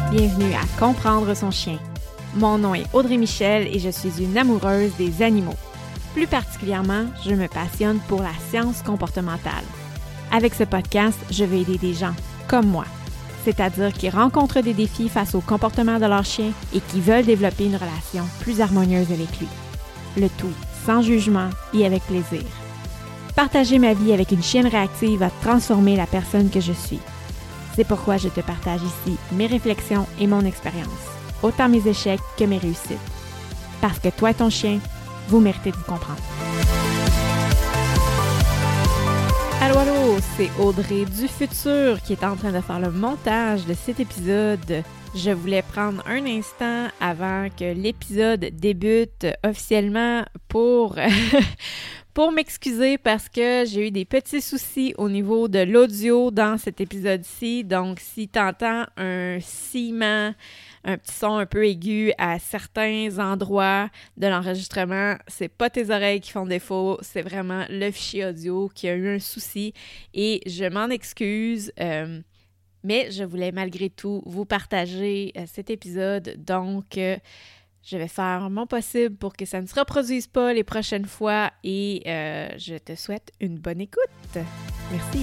Bienvenue à Comprendre son chien. Mon nom est Audrey Michel et je suis une amoureuse des animaux. Plus particulièrement, je me passionne pour la science comportementale. Avec ce podcast, je vais aider des gens comme moi, c'est-à-dire qui rencontrent des défis face au comportement de leur chien et qui veulent développer une relation plus harmonieuse avec lui. Le tout sans jugement et avec plaisir. Partager ma vie avec une chienne réactive va transformer la personne que je suis. C'est pourquoi je te partage ici mes réflexions et mon expérience, autant mes échecs que mes réussites. Parce que toi et ton chien, vous méritez de vous comprendre. Allô, c'est Audrey du futur qui est en train de faire le montage de cet épisode. Je voulais prendre un instant avant que l'épisode débute officiellement pour m'excuser parce que j'ai eu des petits soucis au niveau de l'audio dans cet épisode-ci. Donc, si t'entends un sillement, un petit son un peu aigu à certains endroits de l'enregistrement, c'est pas tes oreilles qui font défaut, c'est vraiment le fichier audio qui a eu un souci et je m'en excuse. Mais je voulais malgré tout vous partager cet épisode. Donc, je vais faire mon possible pour que ça ne se reproduise pas les prochaines fois et je te souhaite une bonne écoute. Merci.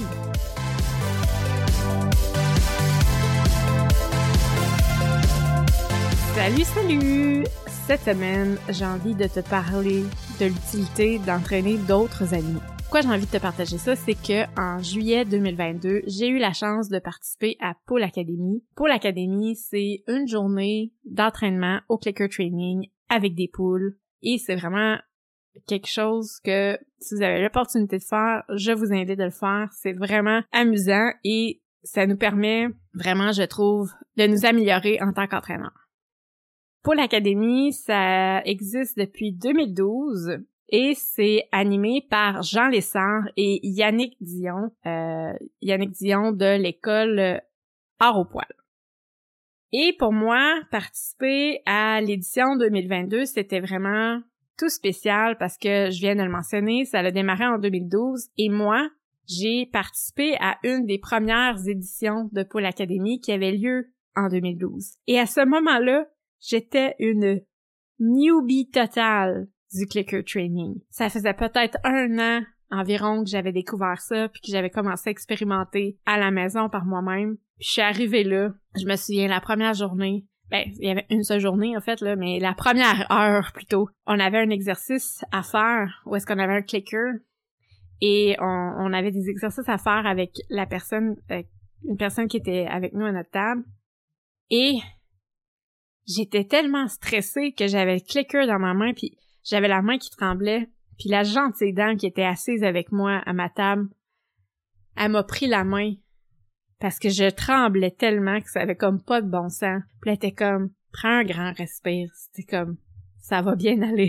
Salut! Cette semaine, j'ai envie de te parler de l'utilité d'entraîner d'autres animaux. Pourquoi j'ai envie de te partager ça, c'est que en juillet 2022, j'ai eu la chance de participer à Pool Academy. Pool Academy, c'est une journée d'entraînement au clicker training avec des poules et c'est vraiment quelque chose que si vous avez l'opportunité de faire, je vous invite de le faire. C'est vraiment amusant et ça nous permet vraiment, je trouve, de nous améliorer en tant qu'entraîneur. Pool Academy, ça existe depuis 2012. Et c'est animé par Jean Lessard et Yannick Dion. Yannick Dion de l'école Art au poil. Et pour moi, participer à l'édition 2022, c'était vraiment tout spécial parce que je viens de le mentionner, ça a démarré en 2012. Et moi, j'ai participé à une des premières éditions de Pool Academy qui avait lieu en 2012. Et à ce moment-là, j'étais une newbie totale du clicker training. Ça faisait peut-être 1 an environ que j'avais découvert ça puis que j'avais commencé à expérimenter à la maison par moi-même. Puis je suis arrivée là, je me souviens la première journée, il y avait une seule journée en fait là, mais la première heure plutôt, on avait un exercice à faire où est-ce qu'on avait un clicker et on avait des exercices à faire avec la personne, une personne qui était avec nous à notre table et j'étais tellement stressée que j'avais le clicker dans ma main puis j'avais la main qui tremblait, puis la gentille dame qui était assise avec moi à ma table, elle m'a pris la main parce que je tremblais tellement que ça avait comme pas de bon sens. Puis elle était comme, prends un grand respire. C'était comme, ça va bien aller.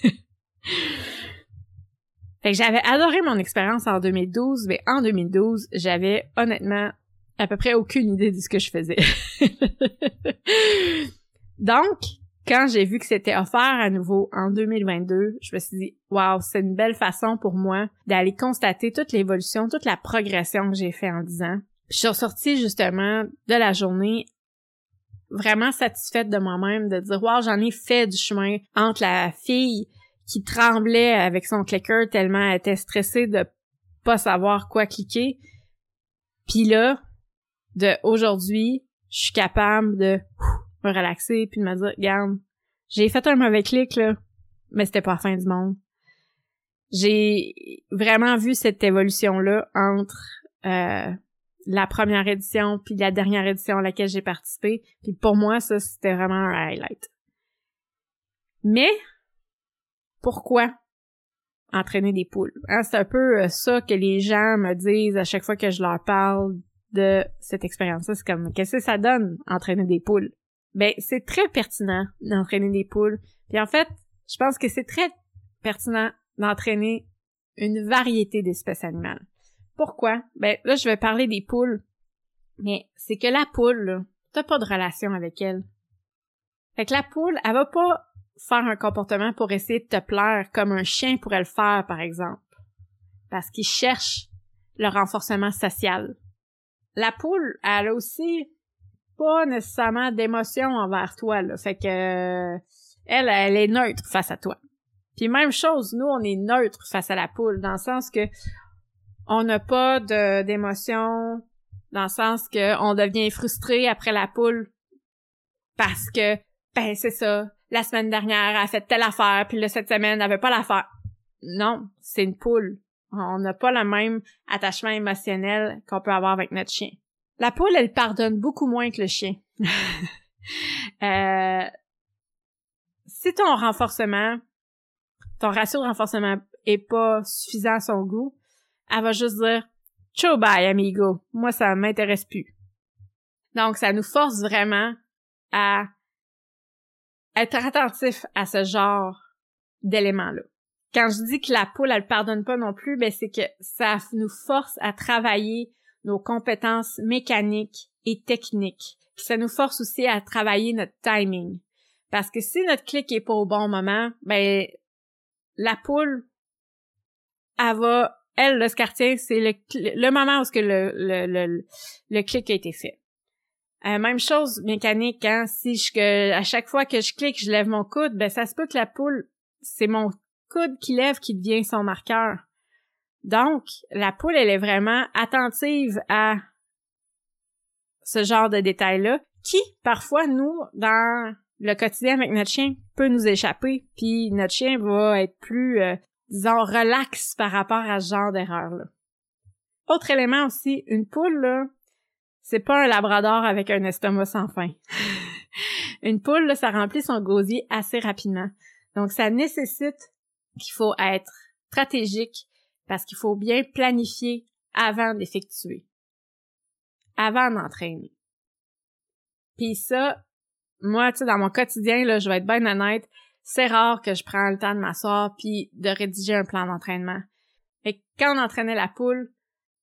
Fait que j'avais adoré mon expérience en 2012, mais en 2012, j'avais honnêtement à peu près aucune idée de ce que je faisais. Donc, quand j'ai vu que c'était offert à nouveau en 2022, je me suis dit « Wow, c'est une belle façon pour moi d'aller constater toute l'évolution, toute la progression que j'ai fait en 10 ans. » Je suis ressortie justement de la journée vraiment satisfaite de moi-même, de dire « Wow, j'en ai fait du chemin entre la fille qui tremblait avec son clicker tellement elle était stressée de pas savoir quoi cliquer. » Puis là, de aujourd'hui, je suis capable de me relaxer puis de me dire, regarde, j'ai fait un mauvais clic, là, mais c'était pas la fin du monde. J'ai vraiment vu cette évolution-là entre la première édition puis la dernière édition à laquelle j'ai participé. Puis pour moi, ça, c'était vraiment un highlight. Mais, pourquoi entraîner des poules? Hein, c'est un peu ça que les gens me disent à chaque fois que je leur parle de cette expérience-là. C'est comme, qu'est-ce que ça donne, entraîner des poules? Ben, c'est très pertinent d'entraîner des poules. Puis en fait, je pense que c'est très pertinent d'entraîner une variété d'espèces animales. Pourquoi? Ben, là, je vais parler des poules. Mais c'est que la poule, là, t'as pas de relation avec elle. Fait que la poule, elle va pas faire un comportement pour essayer de te plaire comme un chien pourrait le faire, par exemple. Parce qu'il cherche le renforcement social. La poule, elle a aussi pas nécessairement d'émotion envers toi, là. Fait que elle est neutre face à toi. Puis même chose, nous, on est neutre face à la poule, dans le sens que on n'a pas d'émotion, dans le sens que on devient frustré après la poule parce que, ben c'est ça, la semaine dernière, elle a fait telle affaire, puis là, cette semaine, elle veut pas la faire. Non, c'est une poule. On n'a pas le même attachement émotionnel qu'on peut avoir avec notre chien. La poule, elle pardonne beaucoup moins que le chien. Si ton ratio de renforcement est pas suffisant à son goût, elle va juste dire « Ciao, bye, amigo. Moi, ça m'intéresse plus. » Donc, ça nous force vraiment à être attentif à ce genre d'éléments-là. Quand je dis que la poule, elle pardonne pas non plus, ben c'est que ça nous force à travailler nos compétences mécaniques et techniques. Puis ça nous force aussi à travailler notre timing. Parce que si notre clic est pas au bon moment, ben la poule, elle, le scartien, c'est le moment où le clic a été fait. Même chose mécanique, hein. À chaque fois que je clique, je lève mon coude, ben ça se peut que la poule, c'est mon coude qui lève qui devient son marqueur. Donc, la poule, elle est vraiment attentive à ce genre de détails-là, qui, parfois, nous, dans le quotidien avec notre chien, peut nous échapper, puis notre chien va être plus, disons, relax par rapport à ce genre d'erreur-là. Autre élément aussi, une poule, là, c'est pas un labrador avec un estomac sans fin. Une poule, là, ça remplit son gosier assez rapidement. Donc, ça nécessite qu'il faut être stratégique parce qu'il faut bien planifier avant d'effectuer, avant d'entraîner. Puis ça, moi, tu sais, dans mon quotidien, là, je vais être bien honnête, c'est rare que je prends le temps de m'asseoir puis de rédiger un plan d'entraînement. Fait que quand on entraînait la poule,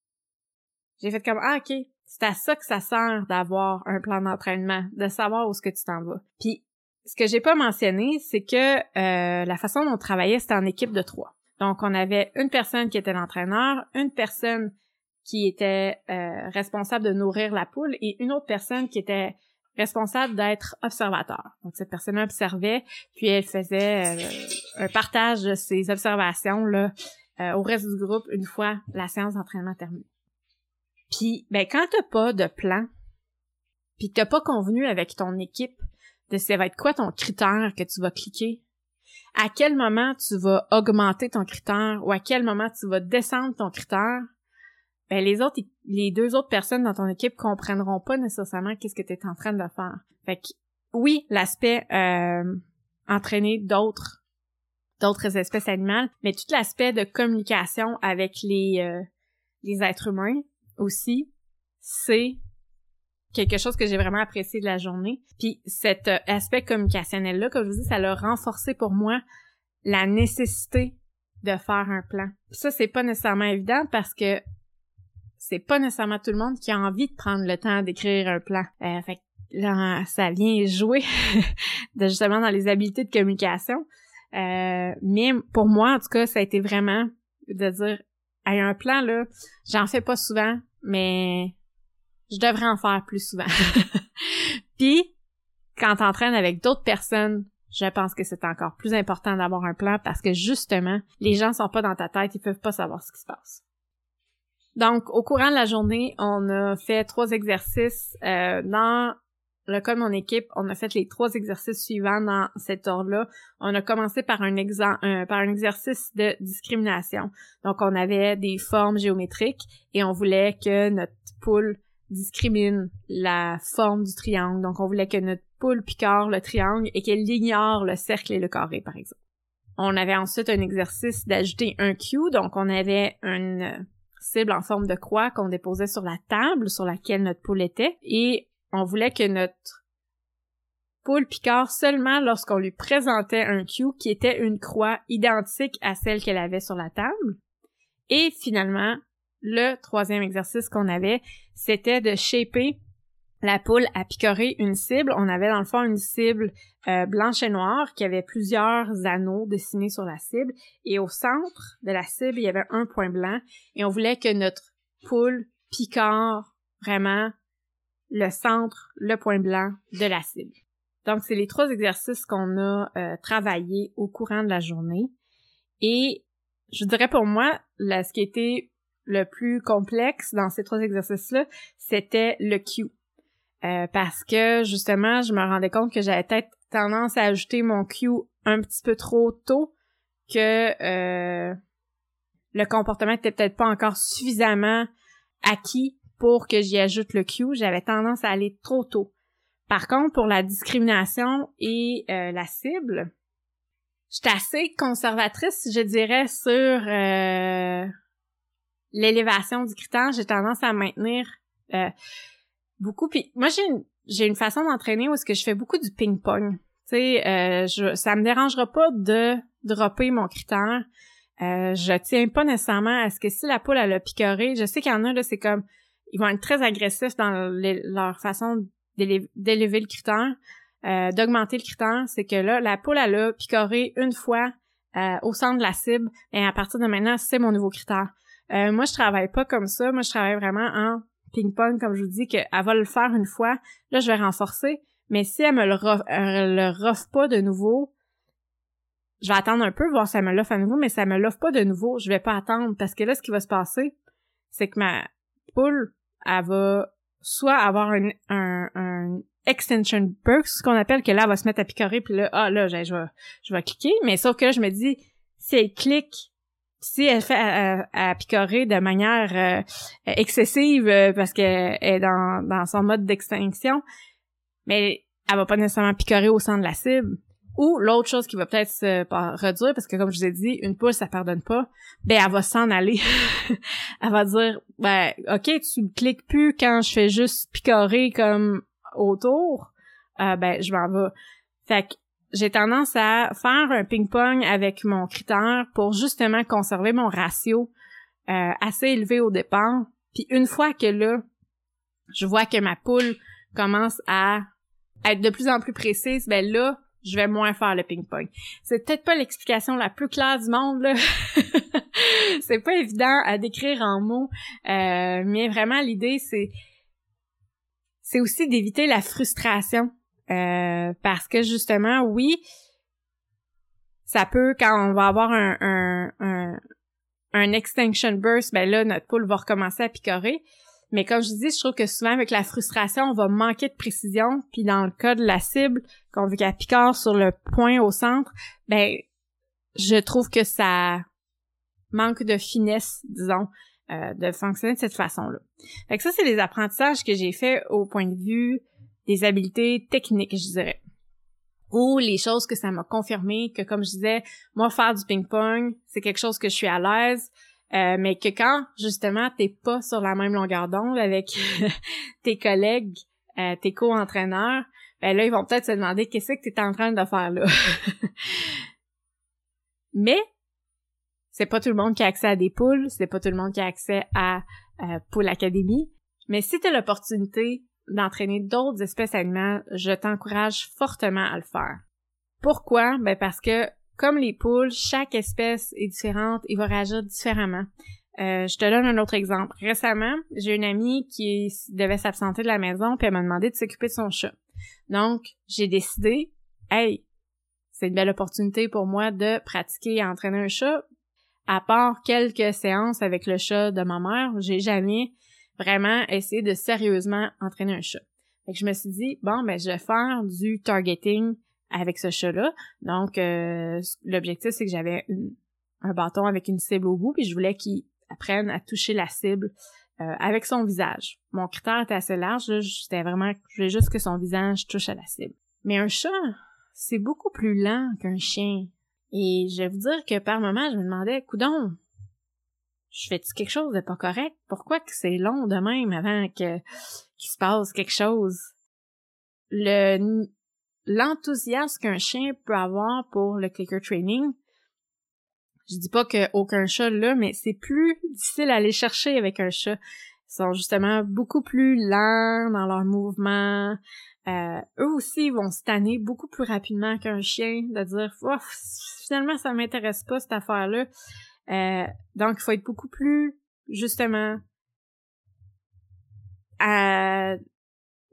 j'ai fait comme « Ah, OK, c'est à ça que ça sert d'avoir un plan d'entraînement, de savoir où est-ce que tu t'en vas. » Puis, ce que j'ai pas mentionné, c'est que la façon dont on travaillait, c'était en équipe de 3. Donc, on avait une personne qui était l'entraîneur, une personne qui était responsable de nourrir la poule et une autre personne qui était responsable d'être observateur. Donc, cette personne-là observait, puis elle faisait un partage de ses observations là au reste du groupe une fois la séance d'entraînement terminée. Puis, ben quand t'as pas de plan, puis t'as pas convenu avec ton équipe de ça va être quoi ton critère que tu vas cliquer, à quel moment tu vas augmenter ton critère ou à quel moment tu vas descendre ton critère, ben les deux autres personnes dans ton équipe comprendront pas nécessairement qu'est-ce que tu es en train de faire. Fait que oui, l'aspect entraîner d'autres espèces animales, mais tout l'aspect de communication avec les êtres humains aussi, c'est quelque chose que j'ai vraiment apprécié de la journée. Puis cet aspect communicationnel-là, comme je vous dis, ça l'a renforcé pour moi la nécessité de faire un plan. Puis ça, c'est pas nécessairement évident parce que c'est pas nécessairement tout le monde qui a envie de prendre le temps d'écrire un plan. Fait que là, ça vient jouer justement dans les habiletés de communication. Mais pour moi, en tout cas, ça a été vraiment de dire hey, un plan, là, j'en fais pas souvent, mais je devrais en faire plus souvent. Puis, quand t'entraînes avec d'autres personnes, je pense que c'est encore plus important d'avoir un plan parce que justement, les gens sont pas dans ta tête, ils peuvent pas savoir ce qui se passe. Donc, au courant de la journée, on a fait 3 exercices. Dans le cas de mon équipe, on a fait les 3 exercices suivants dans cet ordre-là. On a commencé par un exercice de discrimination. Donc, on avait des formes géométriques et on voulait que notre poule discrimine la forme du triangle. Donc, on voulait que notre poule picore le triangle et qu'elle ignore le cercle et le carré, par exemple. On avait ensuite un exercice d'ajouter un cue. Donc, on avait une cible en forme de croix qu'on déposait sur la table sur laquelle notre poule était et on voulait que notre poule picore seulement lorsqu'on lui présentait un cue qui était une croix identique à celle qu'elle avait sur la table. Et finalement, le 3e exercice qu'on avait, c'était de shaper la poule à picorer une cible. On avait dans le fond une cible blanche et noire qui avait plusieurs anneaux dessinés sur la cible. Et au centre de la cible, il y avait un point blanc. Et on voulait que notre poule picore vraiment le centre, le point blanc de la cible. Donc, c'est les 3 exercices qu'on a travaillés au courant de la journée. Et je dirais pour moi, ce qui était le plus complexe dans ces 3 exercices-là, c'était le cue. Parce que, justement, je me rendais compte que j'avais peut-être tendance à ajouter mon cue un petit peu trop tôt, que le comportement était peut-être pas encore suffisamment acquis pour que j'y ajoute le cue. J'avais tendance à aller trop tôt. Par contre, pour la discrimination et la cible, j'étais assez conservatrice, je dirais, sur l'élévation du critère. J'ai tendance à maintenir beaucoup. Puis moi, j'ai une façon d'entraîner où est-ce que je fais beaucoup du ping-pong. Tu sais, ça me dérangera pas de dropper mon critère. Je tiens pas nécessairement à ce que si la poule elle a picoré, je sais qu'il y en a là, c'est comme ils vont être très agressifs dans leur façon d'élever le critère, d'augmenter le critère. C'est que là, la poule elle a picoré une fois au centre de la cible, et à partir de maintenant, c'est mon nouveau critère. Moi, je travaille pas comme ça. Moi, je travaille vraiment en ping-pong, comme je vous dis, qu'elle va le faire une fois. Là, je vais renforcer. Mais si elle me le reffe pas de nouveau, je vais attendre un peu, voir si elle me l'offre à nouveau, mais si elle me l'offre pas de nouveau, je vais pas attendre, parce que là, ce qui va se passer, c'est que ma poule, elle va soit avoir un extension burst, ce qu'on appelle, que là, elle va se mettre à picorer, puis là, je vais cliquer, mais sauf que là, je me dis, si elle clique, si elle fait à picorer de manière excessive, parce qu'elle est dans son mode d'extinction, mais elle va pas nécessairement picorer au centre de la cible. Ou l'autre chose qui va peut-être se réduire, parce que comme je vous ai dit, une poule, ça pardonne pas, ben elle va s'en aller. Elle va dire, ben ok, tu me cliques plus quand je fais juste picorer comme autour, ben je m'en vais. Fait que j'ai tendance à faire un ping-pong avec mon critère pour justement conserver mon ratio assez élevé au départ. Puis une fois que là, je vois que ma poule commence à être de plus en plus précise, ben là, je vais moins faire le ping-pong. C'est peut-être pas l'explication la plus claire du monde, là. C'est pas évident à décrire en mots, mais vraiment, l'idée, c'est aussi d'éviter la frustration. Parce que, justement, oui, ça peut, quand on va avoir un extinction burst, ben là, notre poule va recommencer à picorer. Mais comme je dis, je trouve que souvent, avec la frustration, on va manquer de précision. Puis dans le cas de la cible, qu'on veut qu'elle picore sur le point au centre, ben je trouve que ça manque de finesse, disons, de fonctionner de cette façon-là. Fait que ça, c'est les apprentissages que j'ai faits au point de vue des habiletés techniques, je dirais. Ou les choses que ça m'a confirmé, que comme je disais, moi, faire du ping-pong, c'est quelque chose que je suis à l'aise. Mais que quand, justement, t'es pas sur la même longueur d'onde avec tes collègues, tes co-entraîneurs, ben là, ils vont peut-être se demander qu'est-ce que t'es en train de faire là. Mais, c'est pas tout le monde qui a accès à des poules, c'est pas tout le monde qui a accès à Poule Academy. Mais si t'as l'opportunité d'entraîner d'autres espèces animales, je t'encourage fortement à le faire. Pourquoi? Ben parce que comme les poules, chaque espèce est différente et va réagir différemment. Je te donne un autre exemple. Récemment, j'ai une amie qui devait s'absenter de la maison puis elle m'a demandé de s'occuper de son chat. Donc, j'ai décidé, hey, c'est une belle opportunité pour moi de pratiquer et entraîner un chat. À part quelques séances avec le chat de ma mère, j'ai jamais vraiment essayé de sérieusement entraîner un chat. Fait que je me suis dit, bon, ben je vais faire du targeting avec ce chat-là. Donc, l'objectif, c'est que j'avais un bâton avec une cible au bout, puis je voulais qu'il apprenne à toucher la cible avec son visage. Mon critère était assez large, là, c'était vraiment, je voulais juste que son visage touche à la cible. Mais un chat, c'est beaucoup plus lent qu'un chien. Et je vais vous dire que par moments, je me demandais, coudonc, je fais-tu quelque chose de pas correct? Pourquoi que c'est long de même avant qu'il se passe quelque chose? L'enthousiasme qu'un chien peut avoir pour le clicker training, je dis pas qu'aucun chat l'a, mais c'est plus difficile à aller chercher avec un chat. Ils sont justement beaucoup plus lents dans leurs mouvements. Eux aussi, ils vont se tanner beaucoup plus rapidement qu'un chien, de dire « finalement, ça m'intéresse pas, cette affaire-là. » Donc, il faut être beaucoup plus, justement,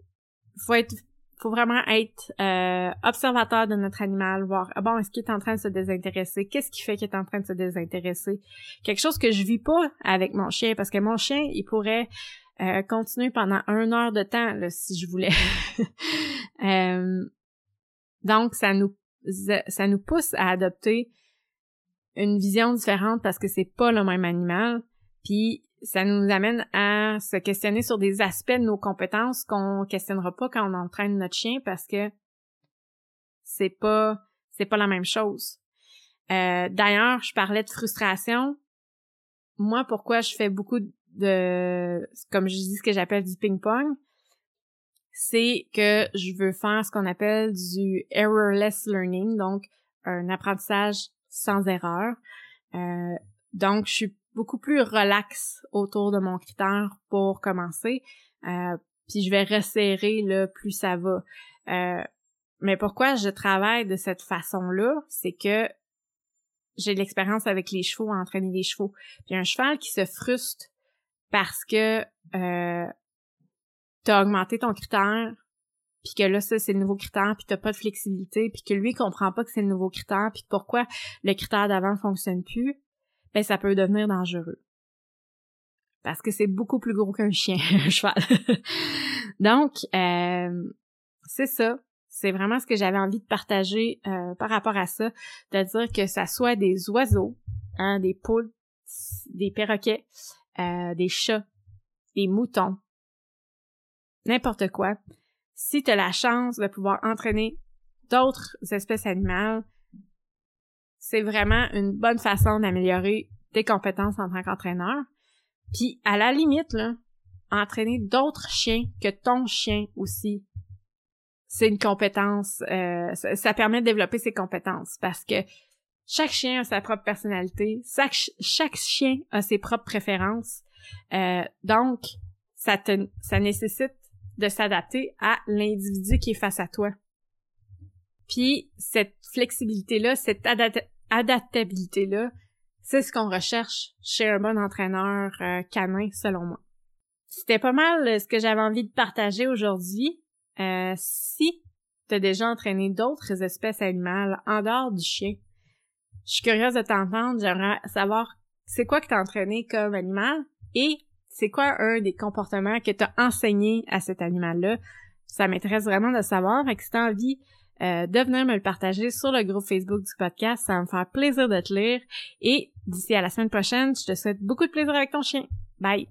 faut vraiment être observateur de notre animal, voir bon, est-ce qu'il est en train de se désintéresser, qu'est-ce qui fait qu'il est en train de se désintéresser. Quelque chose que je vis pas avec mon chien, parce que mon chien, il pourrait continuer pendant 1 heure de temps là, si je voulais. Donc ça nous pousse à adopter une vision différente parce que c'est pas le même animal, puis ça nous amène à se questionner sur des aspects de nos compétences qu'on questionnera pas quand on entraîne notre chien parce que c'est pas la même chose. D'ailleurs, je parlais de frustration. Moi, pourquoi je fais beaucoup de, comme je dis, ce que j'appelle du ping-pong, c'est que je veux faire ce qu'on appelle du errorless learning, donc un apprentissage sans erreur. Donc, je suis beaucoup plus relax autour de mon critère pour commencer, puis je vais resserrer là plus ça va. Mais pourquoi je travaille de cette façon-là, c'est que j'ai de l'expérience avec les chevaux, à entraîner les chevaux. Puis un cheval qui se frustre parce que t'as augmenté ton critère, puis que là, ça, c'est le nouveau critère, puis t'as pas de flexibilité, puis que lui, il comprend pas que c'est le nouveau critère, puis pourquoi le critère d'avant fonctionne plus, ben ça peut devenir dangereux. Parce que c'est beaucoup plus gros qu'un chien, un cheval. Donc, c'est ça. C'est vraiment ce que j'avais envie de partager par rapport à ça, de dire que ça soit des oiseaux, hein, des poules, des perroquets, des chats, des moutons, n'importe quoi. Si tu as la chance de pouvoir entraîner d'autres espèces animales, c'est vraiment une bonne façon d'améliorer tes compétences en tant qu'entraîneur. Puis, à la limite, là, entraîner d'autres chiens que ton chien aussi, c'est une compétence, ça permet de développer ses compétences parce que chaque chien a sa propre personnalité, chaque chien a ses propres préférences, donc ça nécessite de s'adapter à l'individu qui est face à toi. Puis cette flexibilité-là, cette adaptabilité-là, c'est ce qu'on recherche chez un bon entraîneur canin, selon moi. C'était pas mal ce que j'avais envie de partager aujourd'hui. Si t'as déjà entraîné d'autres espèces animales en dehors du chien, je suis curieuse de t'entendre. J'aimerais savoir c'est quoi que t'as entraîné comme animal et c'est quoi un des comportements que t'as enseigné à cet animal-là. Ça m'intéresse vraiment de savoir. Fait que si t'as envie de venir me le partager sur le groupe Facebook du podcast, ça va me faire plaisir de te lire. Et d'ici à la semaine prochaine, je te souhaite beaucoup de plaisir avec ton chien. Bye!